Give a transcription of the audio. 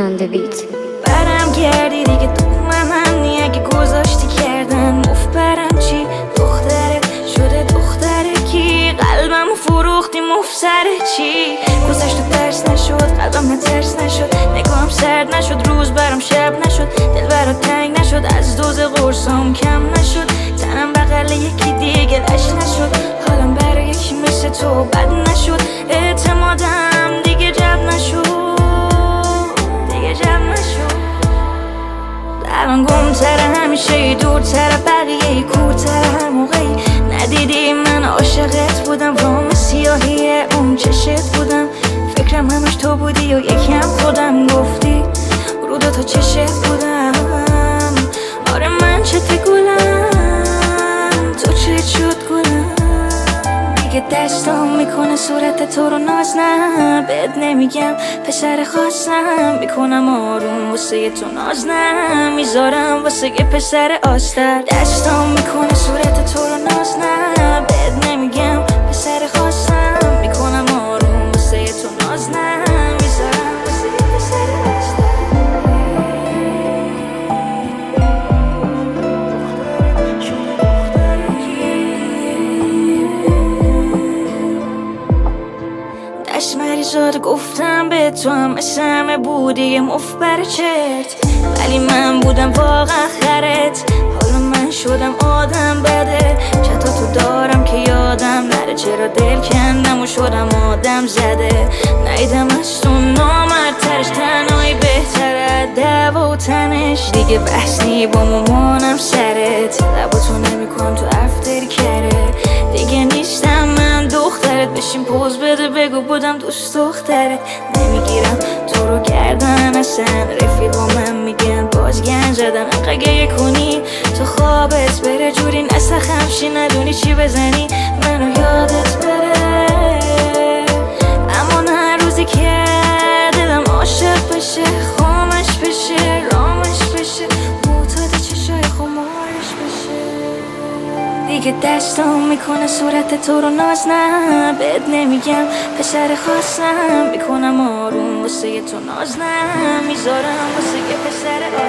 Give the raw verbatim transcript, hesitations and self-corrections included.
بیان بیت برم گردی دیگه دختمنی اگه گذاشتی کردن مفت برم چی دخترت شده دختره کی قلبمو فروختی مفت سر چی گذشت و ترس نشد قلبم نترس نشد نگاهم سرد نشد روز برام شب نشد دل برات تنگ نشد از دوز قرصام کم نشد تنم بغل یکی دیگه لش نشد حالم برای یکی مثل تو بد نشد اعتمادم دیگه جب نشد دیگه جب نشد الان گمتره همیشه دورتره بقیه کورتره هر موقعی ندیدی من عاشقت بودم رام سیاهی اون چشت بودم فکرم همش تو بودی و یکم خودم گفتی رو دو تا چشت بودم آره من چت گلم تو چت شد گلم دیگه دستام میکنه صورت تو رو ناز نه بهت نمیگم پسر خواستم میکنم آروم واسه تو ناز نه میذارم واسه یه پسر آستر دستام میکنه صورت تو رو ناز نه بهت نمیگم پسر خواستم میکنم آروم واسه تو ناز نه میذارم واسه یه پسر آستر دشت مریضات گفتم به تو هم مثل همه بودی یه مفت بر چرت ولی من بودم واقعا خرت حالا من شدم آدم بده چطور تو دارم که یادم نره چرا دل کندم و شدم آدم زده نیدم از تو نامردترش تنهایی بهتره دعوا و تنش دیگه بحث نی با مامانم سرت لبا تو نمی کنم تو افتر کره دیگه نیستم من دخترت بشین پوز بده بگو بودم دوست دخترت نمیگیرم تو رو گردن اصلا رفیقا من میگن باز گنج زدم انقدر گریه کنی تو خوابت بره جوری نسخمشی ندونی چی بزنی منو یادت بره اما نه روزی که دلم عاشق بشه خامش بشه رامش بشه معتاد چشای خمارش بشه دیگه دستام میکنه صورت تو رو ناز نه بهت نمیگم پسر خواستم میکنم آروم واسه تو ناز نه میذارم واسه یه پسر